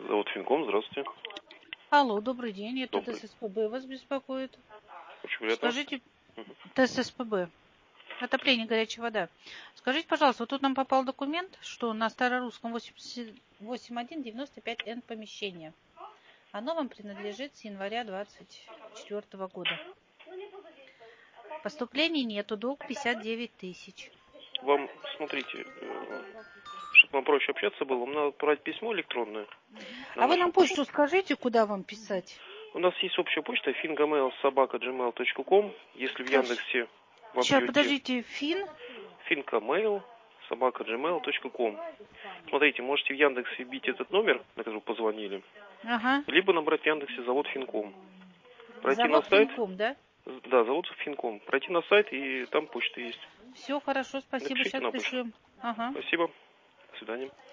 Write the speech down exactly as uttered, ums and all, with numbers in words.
Завод Финком, здравствуйте. Алло, добрый день, это Добрый. ТССПБ вас беспокоит. Очень приятно. Скажите, Мгм. ТССПБ, отопление, горячая вода. Скажите, пожалуйста, вот тут нам попал документ, что на Старорусском восемьдесят восемь один девяносто пять эн помещение. Оно вам принадлежит с января двадцать четвёртого года. Поступлений нету, долг пятьдесят девять тысяч. Вам, смотрите, э, чтобы вам проще общаться было, вам надо отправить письмо электронное. на А вы нашу нам почту скажите, куда вам писать? У нас есть общая почта фингомейл собака джимейл точка ком. Если в Яндексе Сейчас, вобьете подождите, Фин? финкомейл собака джимейл точка ком. Смотрите, можете в Яндексе вбить этот номер, на который позвонили, Ага. либо набрать в Яндексе завод Финком. Пройти Завод на сайт, Финком, да? да, завод Финком. Пройти на сайт, и там почта есть. Все хорошо, спасибо, Напишите сейчас на почту. пришлем. Ага. Спасибо. До свидания.